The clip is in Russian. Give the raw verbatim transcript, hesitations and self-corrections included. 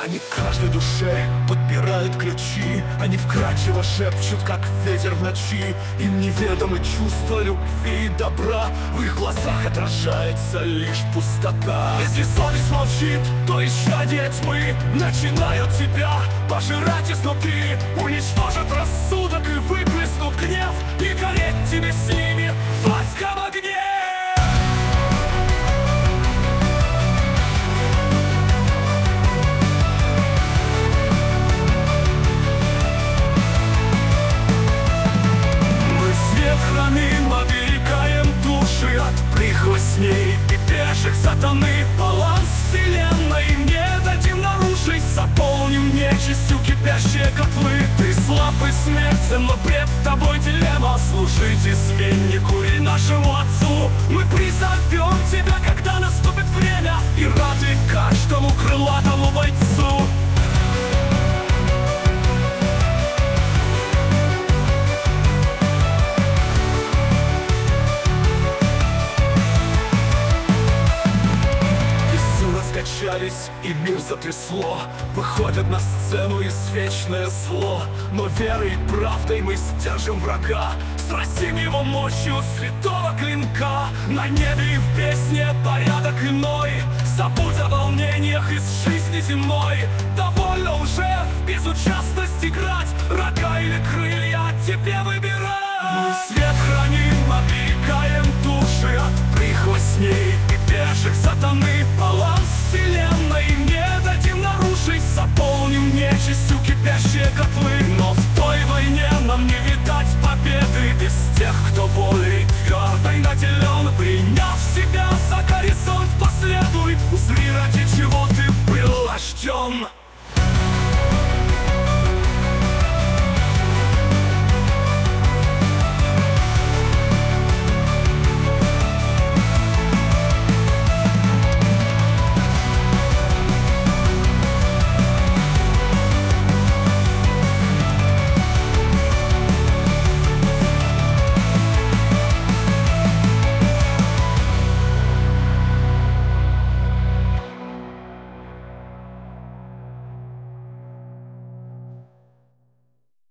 Они каждой душе подбирают ключи. Они вкрадчиво шепчут, как ветер в ночи. Им неведомы чувства любви и добра. В их глазах отражается лишь пустота. Если совесть молчит, то исчадия тьмы начинают тебя пожирать изнутри. Уничтожат рассудок и выплеснут гнев, и гореть тебе с ними в адском огне. Храним, оберегаем души от прихвостней и пешек сатаны. Баланс вселенной не дадим нарушить. Заполним нечистью кипящие котлы. Ты слаб и смертен, но пред тобой дилемма: служить изменнику или нашему отцу. Мы призовем тебя, когда наступит время, и рады каждому крылатому бойцу. И мир затрясло. Выходят на сцену извечное зло. Но верой и правдой мы сдержим врага, сразим его мощью святого клинка. На небе и в песне порядок иной. Забудь о волнениях из жизни земной. Довольно уже в безучастность играть. Рога или крылья тебе выбирать. Мы свет храним, оберегаем души от прихвостней и пешек сатаны. Баланс вселенной не дадим нарушить. Заполним нечистью кипящие котлы.